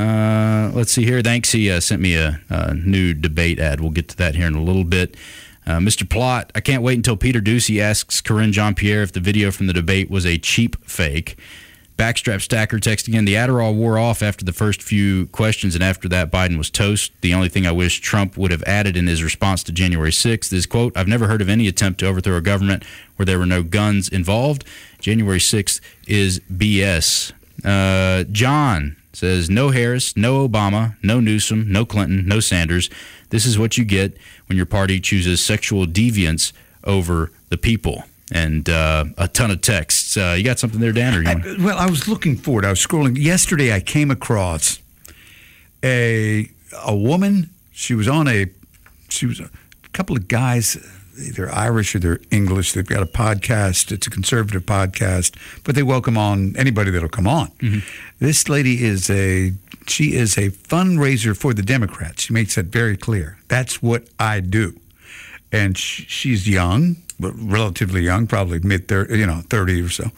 Speaker 3: uh, let's see here. Thanks. He uh, sent me a, a new debate ad. We'll get to that here in a little bit. Uh, Mister Plott, I can't wait until Peter Doocy asks Corinne Jean-Pierre if the video from the debate was a cheap fake. Backstrap Stacker text again. The Adderall wore off after the first few questions, and after that, Biden was toast. The only thing I wish Trump would have added in his response to January sixth is, quote, I've never heard of any attempt to overthrow a government where there were no guns involved. January sixth is B S. Uh, John says, no Harris, no Obama, no Newsom, no Clinton, no Sanders. This is what you get when your party chooses sexual deviance over the people. And uh, a ton of texts. Uh, you got something there, Dan? Or you
Speaker 2: I, well, I was looking for it. I was scrolling. Yesterday, I came across a a woman. She was on a. She was a couple of guys. They're Irish or they're English. They've got a podcast. It's a conservative podcast, but they welcome on anybody that'll come on. Mm-hmm. This lady is a. She is a fundraiser for the Democrats. She makes that very clear. That's what I do, and she, she's young. Relatively young, probably mid thirty, you know, thirty or so,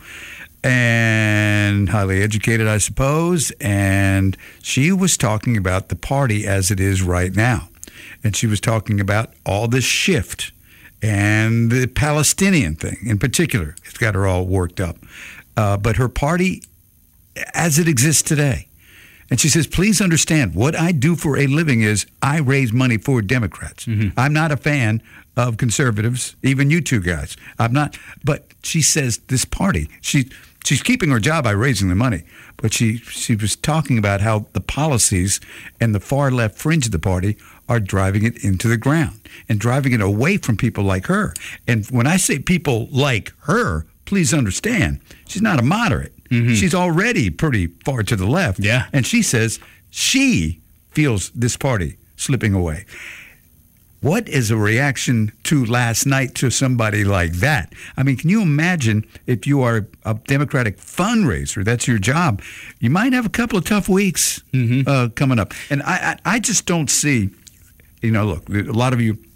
Speaker 2: and highly educated, I suppose. And she was talking about the party as it is right now, and she was talking about all this shift and the Palestinian thing in particular. It's got her all worked up, uh, but her party as it exists today. And she says, please understand, what I do for a living is I raise money for Democrats. Mm-hmm. I'm not a fan of conservatives, even you two guys. I'm not. But she says this party, she she's keeping her job by raising the money. But she, she was talking about how the policies and the far left fringe of the party are driving it into the ground and driving it away from people like her. And when I say people like her, please understand, she's not a moderate. Mm-hmm. She's already pretty far to the left.
Speaker 3: Yeah.
Speaker 2: And she says she feels this party slipping away. What is a reaction to last night to somebody like that? I mean, can you imagine if you are a Democratic fundraiser, that's your job, you might have a couple of tough weeks mm-hmm. uh, coming up. And I, I, I just don't see, you know, look, a lot of you,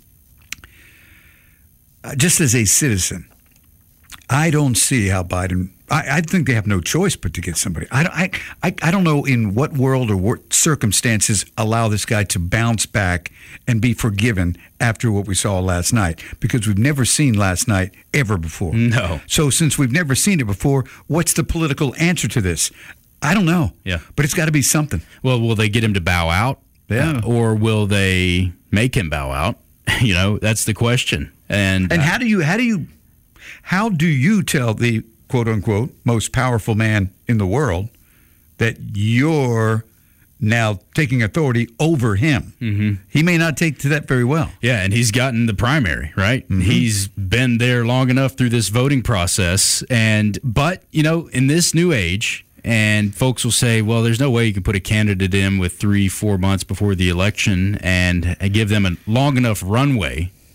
Speaker 2: uh, just as a citizen, I don't see how Biden, I, I think they have no choice but to get somebody. I, I, I, I don't know in what world or what circumstances allow this guy to bounce back and be forgiven after what we saw last night, because we've never seen last night ever before.
Speaker 3: No.
Speaker 2: So since we've never seen it before, what's the political answer to this? I don't know.
Speaker 3: Yeah.
Speaker 2: But it's got to be something.
Speaker 3: Well, will they get him to bow out?
Speaker 2: Yeah.
Speaker 3: Uh, or will they make him bow out? You know, that's the question. And
Speaker 2: And
Speaker 3: uh,
Speaker 2: how do you, how do you, How do you tell the quote-unquote most powerful man in the world that you're now taking authority over him? Mm-hmm. He may not take to that very well.
Speaker 3: Yeah, and he's gotten the primary, right? Mm-hmm. He's been there long enough through this voting process. And but, you know, in this new age, and folks will say, well, there's no way you can put a candidate in with three, four months before the election and give them a long enough runway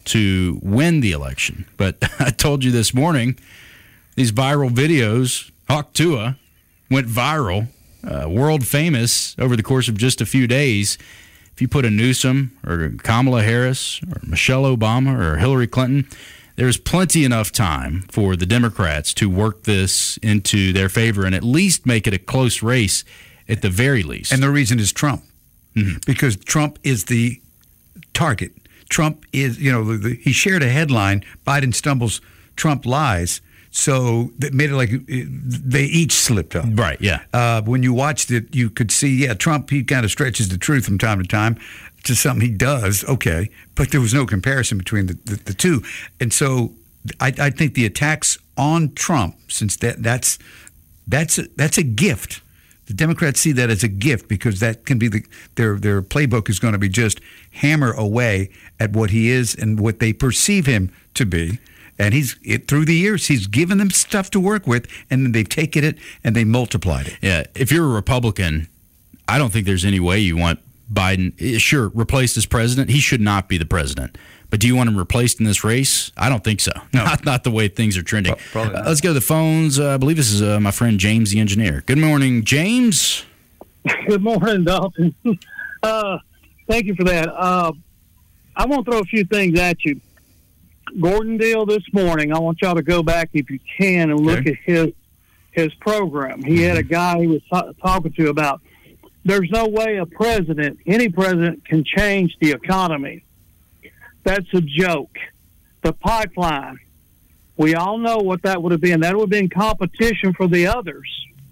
Speaker 3: to win the election. But I told you this morning, these viral videos, Hawk Tuah, went viral, uh, world famous over the course of just a few days. If you put a Newsom or Kamala Harris or Michelle Obama or Hillary Clinton, there's plenty enough time for the Democrats to work this into their favor and at least make it a close race at the very least.
Speaker 2: And the reason is Trump.
Speaker 3: Mm-hmm.
Speaker 2: Because Trump is the target. Trump is, you know, the, the, he shared a headline, Biden stumbles, Trump lies. So that made it like they each slipped up.
Speaker 3: Right, yeah.
Speaker 2: Uh, when you watched it, you could see, yeah, Trump, he kind of stretches the truth from time to time to something he does, okay. But there was no comparison between the, the, the two. And so I, I think the attacks on Trump, since that that's that's a, that's a gift. The Democrats see that as a gift because that can be the their their playbook is going to be just hammer away at what he is and what they perceive him to be. And he's it, through the years, he's given them stuff to work with, and then they've taken it and they multiplied it.
Speaker 3: Yeah, if you're a Republican, I don't think there's any way you want Biden, sure, replaced as president. He should not be the president. But do you want him replaced in this race? I don't think so.
Speaker 2: No.
Speaker 3: Not, not the way things are trending.
Speaker 2: Probably not.
Speaker 3: Uh, let's go to the phones. Uh, I believe this is uh, my friend James, the engineer. Good morning, James.
Speaker 9: Good morning, Dalton. Uh, thank you for that. Uh, I want to throw a few things at you. Gordon Deal this morning, I want y'all to go back, if you can, and look
Speaker 2: okay.
Speaker 9: at his his program. He had a guy he was ta- talking to about there's no way a president, any president, can change the economy. That's a joke. The pipeline, we all know what that would have been. That would have been competition for the others.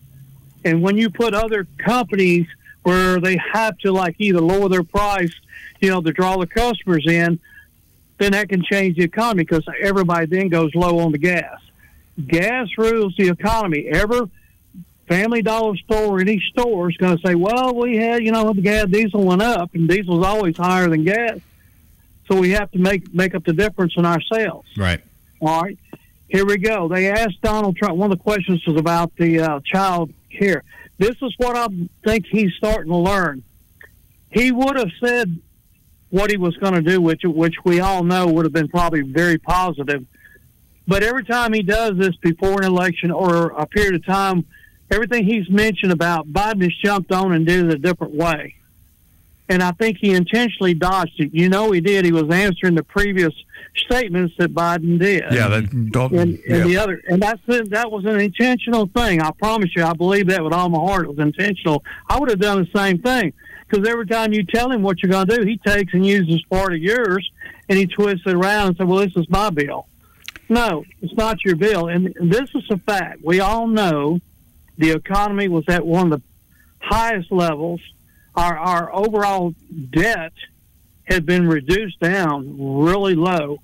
Speaker 9: And when you put other companies where they have to like either lower their price, you know, to draw the customers in, then that can change the economy because everybody then goes low on the gas. Gas rules the economy. Every Family Dollar store, any store is going to say, well, we had, you know, the gas, diesel went up, and diesel's always higher than gas. So we have to make make up the difference in our sales.
Speaker 3: Right.
Speaker 9: All right. Here we go. They asked Donald Trump, one of the questions was about the uh, child care. This is what I think he's starting to learn. He would have said what he was going to do, which which we all know would have been probably very positive. But every time he does this before an election or a period of time, everything he's mentioned about Biden has jumped on and did it a different way. And I think he intentionally dodged it. You know he did. He was answering the previous statements that Biden did.
Speaker 2: Yeah, that Dalton.
Speaker 9: And, and
Speaker 2: yeah.
Speaker 9: the other, and that's that was an intentional thing. I promise you, I believe that with all my heart. It was intentional. I would have done the same thing. Because every time you tell him what you're going to do, he takes and uses part of yours, and he twists it around and says, well, this is my bill. No, it's not your bill. And this is a fact. We all know the economy was at one of the highest levels. Our, our overall debt had been reduced down really low.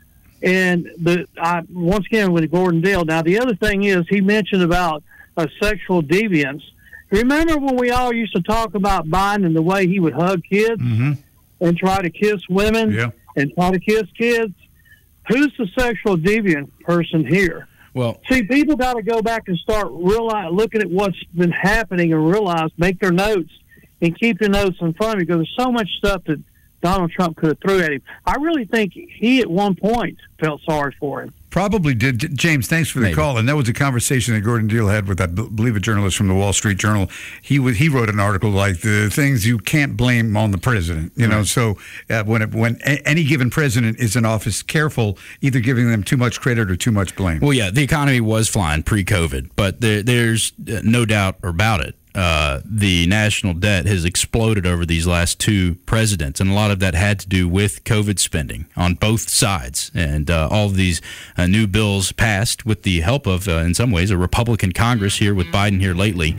Speaker 9: And the I, once again, with Gordon Deal, now the other thing is he mentioned about a sexual deviance. Remember when we all used to talk about Biden and the way he would hug kids
Speaker 2: mm-hmm.
Speaker 9: and try to kiss women
Speaker 2: yeah.
Speaker 9: and try to kiss kids? Who's the sexual deviant person here?
Speaker 3: Well,
Speaker 9: see, people got to go back and start realize, looking at what's been happening and realize, make their notes and keep your notes in front of you because there's so much stuff that Donald Trump could have threw at him. I really think he at one point felt sorry for him.
Speaker 2: Probably did. James, thanks for the
Speaker 3: Maybe.
Speaker 2: call. And that was a conversation that Gordon Deal had with, I believe, a journalist from the Wall Street Journal. He was, he wrote an article like the things you can't blame on the president. You know, right. so uh, when it, when a, any given president is in office, careful either giving them too much credit or too much blame.
Speaker 3: Well, yeah, the economy was flying pre-COVID, but there, there's no doubt about it. Uh, the national debt has exploded over these last two presidents, and a lot of that had to do with COVID spending on both sides. And uh, all of these uh, new bills passed with the help of, uh, in some ways, a Republican Congress here with Biden here lately.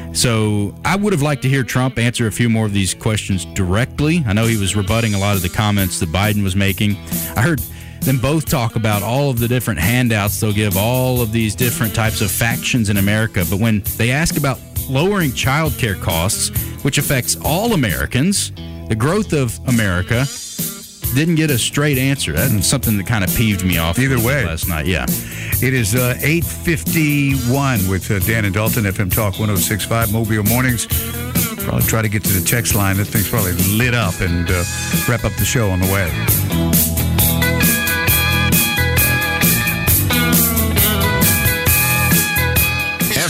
Speaker 3: So I would have liked to hear Trump answer a few more of these questions directly. I know he was rebutting a lot of the comments that Biden was making. I heard them both talk about all of the different handouts they'll give all of these different types of factions in America. But when they ask about lowering child care costs, which affects all Americans, the growth of America, didn't get a straight answer. That's something that kind of peeved me off
Speaker 2: either way
Speaker 3: last night. Yeah.
Speaker 2: It is uh, eight fifty-one with uh, Dan and Dalton, F M Talk one oh six point five, Mobile Mornings. Probably try to get to the text line. That thing's probably lit up and uh, wrap up the show on the way.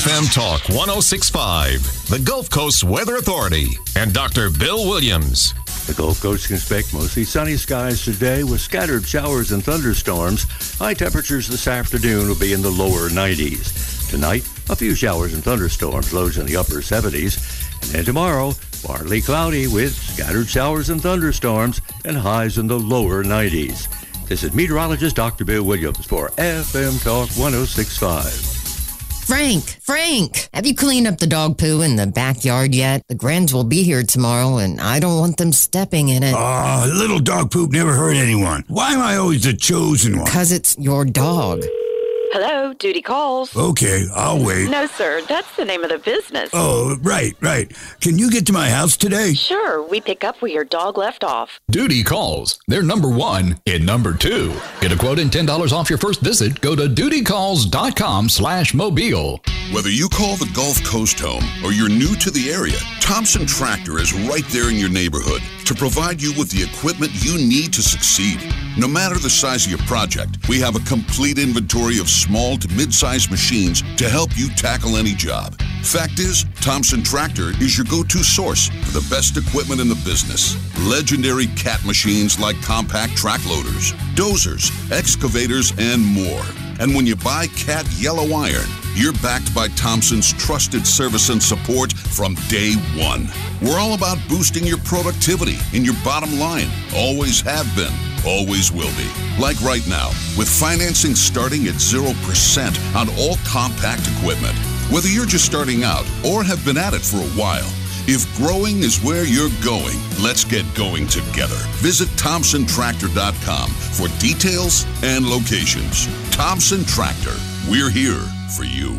Speaker 1: F M Talk one oh six point five, the Gulf Coast Weather Authority, and Doctor Bill Williams.
Speaker 23: The Gulf Coast can expect mostly sunny skies today with scattered showers and thunderstorms. High temperatures this afternoon will be in the lower nineties. Tonight, a few showers and thunderstorms, lows in the upper seventies. And then tomorrow, partly cloudy with scattered showers and thunderstorms and highs in the lower nineties. This is meteorologist Doctor Bill Williams for F M Talk one oh six point five.
Speaker 10: Frank, Frank, have you cleaned up the dog poo in the backyard yet? The Grands will be here tomorrow, and I don't want them stepping in it.
Speaker 11: Ah, uh, little dog poop never hurt anyone. Why am I always the chosen one?
Speaker 10: Because it's your dog.
Speaker 12: Hello, duty calls.
Speaker 11: Okay, I'll wait.
Speaker 12: No, sir, that's the name of the business.
Speaker 11: Oh, right, right. Can you get to my house today?
Speaker 12: Sure, we pick up where your dog left off.
Speaker 14: Duty calls. They're number one in number two. Get a quote and ten dollars off your first visit. Go to dutycalls.com slash mobile.
Speaker 15: Whether you call the Gulf Coast home or you're new to the area, Thompson Tractor is right there in your neighborhood to provide you with the equipment you need to succeed. No matter the size of your project, we have a complete inventory of small to mid-sized machines to help you tackle any job. Fact is, Thompson Tractor is your go-to source for the best equipment in the business. Legendary Cat machines like compact track loaders, dozers, excavators, and more. And when you buy Cat Yellow Iron, you're backed by Thompson's trusted service and support from day one. We're all about boosting your productivity and your bottom line. Always have been, always will be. Like right now, with financing starting at zero percent on all compact equipment. Whether you're just starting out or have been at it for a while, if growing is where you're going, let's get going together. Visit thompson tractor dot com for details and locations. Thompson Tractor, we're here for you.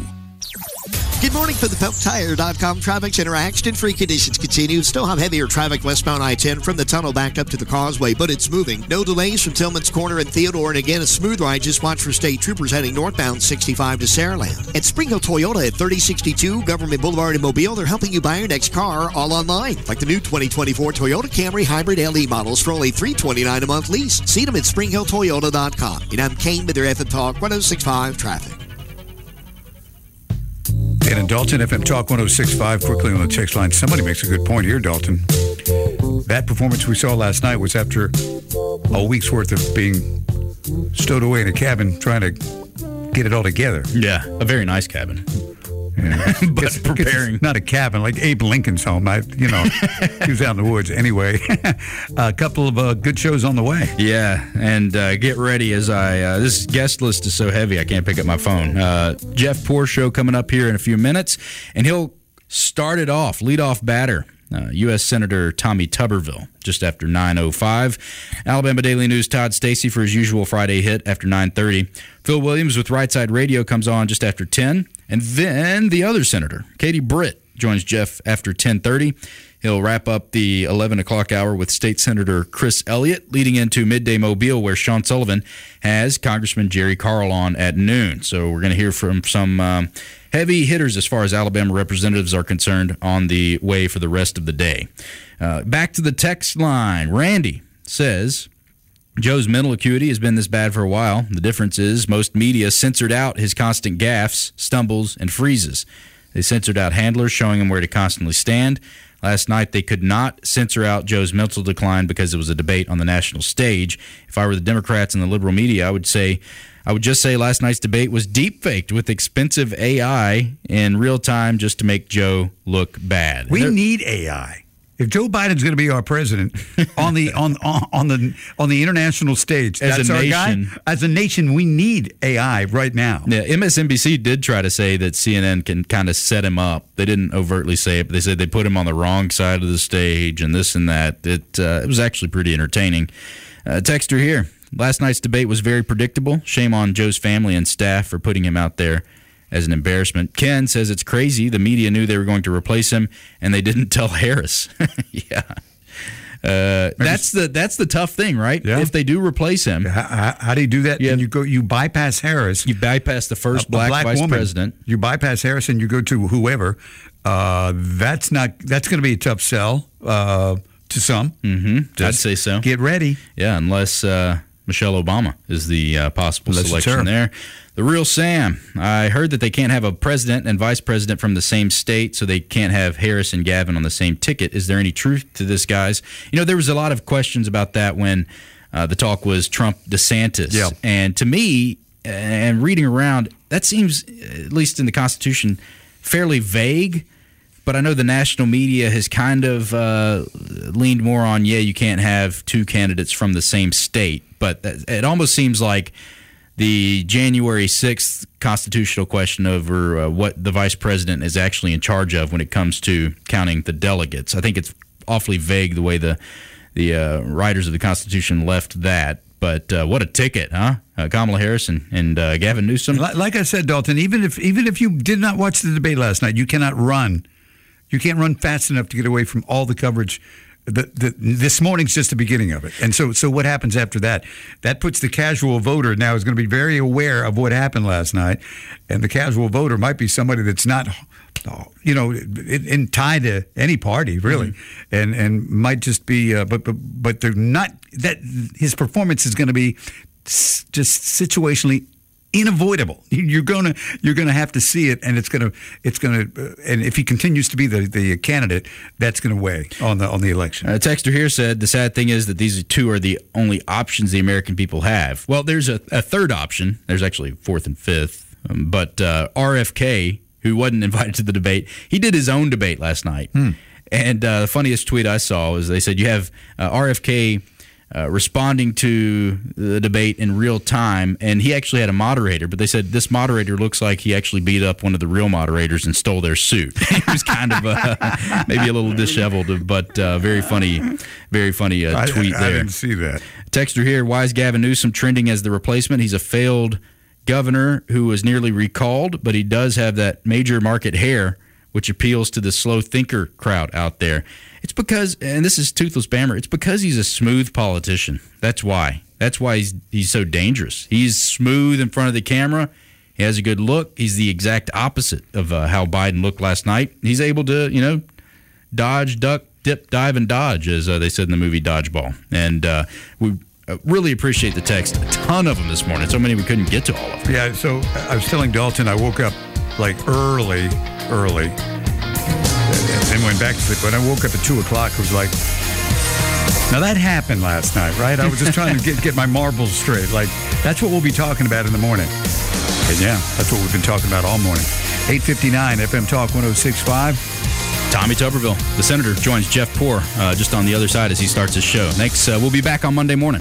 Speaker 13: Good morning for the Pelt Tire dot com traffic center. Accident-free conditions continue. Still have heavier traffic westbound I ten from the tunnel backed up to the causeway, but it's moving. No delays from Tillman's Corner and Theodore. And again, a smooth ride. Just watch for state troopers heading northbound sixty-five to Saraland. At Spring Hill Toyota at thirty sixty-two Government Boulevard in Mobile, they're helping you buy your next car all online. Like the new twenty twenty-four Toyota Camry Hybrid L E models for only three hundred twenty-nine dollars a month lease. See them at spring hill toyota dot com. And I'm Kane with their F M Talk one oh six point five traffic.
Speaker 2: And in Dalton, F M Talk one oh six point five, quickly on the text line. Somebody makes a good point here, Dalton. That performance we saw last night was after a week's worth of being stowed away in a cabin trying to get it all together.
Speaker 3: Yeah, a very nice cabin.
Speaker 2: Yeah.
Speaker 3: but
Speaker 2: Guess,
Speaker 3: preparing.
Speaker 2: Guess not a cabin, like Abe Lincoln's home. I, you know, he was out in the woods. Anyway, a couple of uh, good shows on the way.
Speaker 3: Yeah, and uh, get ready as I, uh, this guest list is so heavy I can't pick up my phone. Uh, Jeff Poor show coming up here in a few minutes, and he'll start it off, lead off batter. Uh, U S Senator Tommy Tuberville, just after nine oh five. Alabama Daily News' Todd Stacy for his usual Friday hit after nine thirty. Phil Williams with Right Side Radio comes on just after ten. And then the other senator, Katie Britt, joins Jeff after ten thirty. He'll wrap up the eleven o'clock hour with State Senator Chris Elliott, leading into Midday Mobile, where Sean Sullivan has Congressman Jerry Carl on at noon. So we're going to hear from some um, heavy hitters as far as Alabama representatives are concerned on the way for the rest of the day. Uh, back to the text line. Randy says, Joe's mental acuity has been this bad for a while. The difference is most media censored out his constant gaffes, stumbles, and freezes. They censored out handlers, showing him where to constantly stand. Last night, they could not censor out Joe's mental decline because it was a debate on the national stage. If I were the Democrats and the liberal media, I would say, I would just say last night's debate was deep-faked with expensive A I in real time just to make Joe look bad.
Speaker 2: We need A I. If Joe Biden's going to be our president on the on, on on the on the international stage,
Speaker 3: as
Speaker 2: that's
Speaker 3: a
Speaker 2: our
Speaker 3: nation,
Speaker 2: guy. As a nation, we need A I right now.
Speaker 3: Yeah, M S N B C did try to say that C N N can kind of set him up. They didn't overtly say it, but they said they put him on the wrong side of the stage and this and that. It uh, it was actually pretty entertaining. Uh, texter here. Last night's debate was very predictable. Shame on Joe's family and staff for putting him out there as an embarrassment. Ken says it's crazy. The media knew they were going to replace him, and they didn't tell Harris. yeah. Uh, that's the that's the tough thing, right?
Speaker 2: Yeah.
Speaker 3: If they do replace him.
Speaker 2: How, how do you do that?
Speaker 3: You,
Speaker 2: and you go, you bypass Harris.
Speaker 3: You bypass the first
Speaker 2: a,
Speaker 3: black,
Speaker 2: a black
Speaker 3: vice
Speaker 2: woman.
Speaker 3: president.
Speaker 2: You bypass Harris and you go to whoever. Uh, that's not. That's going to be a tough sell uh, to some.
Speaker 3: Mm-hmm. I'd say so.
Speaker 2: Get ready.
Speaker 3: Yeah, unless... Uh, Michelle Obama is the uh, possible
Speaker 2: Listen
Speaker 3: selection there. The real Sam. I heard that they can't have a president and vice president from the same state, so they can't have Harris and Gavin on the same ticket. Is there any truth to this, guys? You know, there was a lot of questions about that when uh, the talk was Trump-DeSantis.
Speaker 2: Yeah.
Speaker 3: And to me, and reading around, that seems, at least in the Constitution, fairly vague. But I know the national media has kind of uh, leaned more on, yeah, you can't have two candidates from the same state. But that, it almost seems like the January sixth constitutional question over uh, what the vice president is actually in charge of when it comes to counting the delegates. I think it's awfully vague the way the, the uh, writers of the Constitution left that. But uh, what a ticket, huh? Uh, Kamala Harris and, and uh, Gavin Newsom.
Speaker 2: Like I said, Dalton, even if even if you did not watch the debate last night, you cannot run. You can't run fast enough to get away from all the coverage. The, the, this morning's just the beginning of it. And so so what happens after that? That puts the casual voter now is going to be very aware of what happened last night. And the casual voter might be somebody that's not, you know, in, in tied to any party, really. Mm-hmm. And and might just be, uh, but, but, but they're not, that his performance is going to be just situationally unavoidable. You're gonna you're gonna have to see it, and it's gonna it's gonna uh, and if he continues to be the, the candidate, that's gonna weigh on the on the election.
Speaker 3: A uh, texter here said the sad thing is that these two are the only options the American people have. Well, there's a, a third option. There's actually fourth and fifth, um, but uh, R F K, who wasn't invited to the debate, he did his own debate last night. Hmm. And uh, the funniest tweet I saw was they said you have uh, R F K. Uh, responding to the debate in real time, and he actually had a moderator, but they said this moderator looks like he actually beat up one of the real moderators and stole their suit. He was kind of uh, maybe a little disheveled, but uh, very funny, very funny uh, tweet
Speaker 2: I, I,
Speaker 3: there.
Speaker 2: I didn't see that.
Speaker 3: Texter here, why is Gavin Newsom trending as the replacement? He's a failed governor who was nearly recalled, but he does have that major market hair, which appeals to the slow thinker crowd out there. It's because, and this is Toothless Bammer, it's because he's a smooth politician. That's why. That's why he's he's so dangerous. He's smooth in front of the camera. He has a good look. He's the exact opposite of uh, how Biden looked last night. He's able to, you know, dodge, duck, dip, dive, and dodge, as uh, they said in the movie Dodgeball. And uh, we really appreciate the text. A ton of them this morning. So many we couldn't get to all of them.
Speaker 2: Yeah, so I was telling Dalton I woke up like early, early. And went back to sleep. When I woke up at two o'clock, it was like, now that happened last night, right? I was just trying to get, get my marbles straight. Like, that's what we'll be talking about in the morning. And yeah, that's what we've been talking about all morning. eight fifty-nine F M Talk one oh six point five.
Speaker 3: Tommy Tuberville, the senator, joins Jeff Poor uh, just on the other side as he starts his show. Next, uh, we'll be back on Monday morning.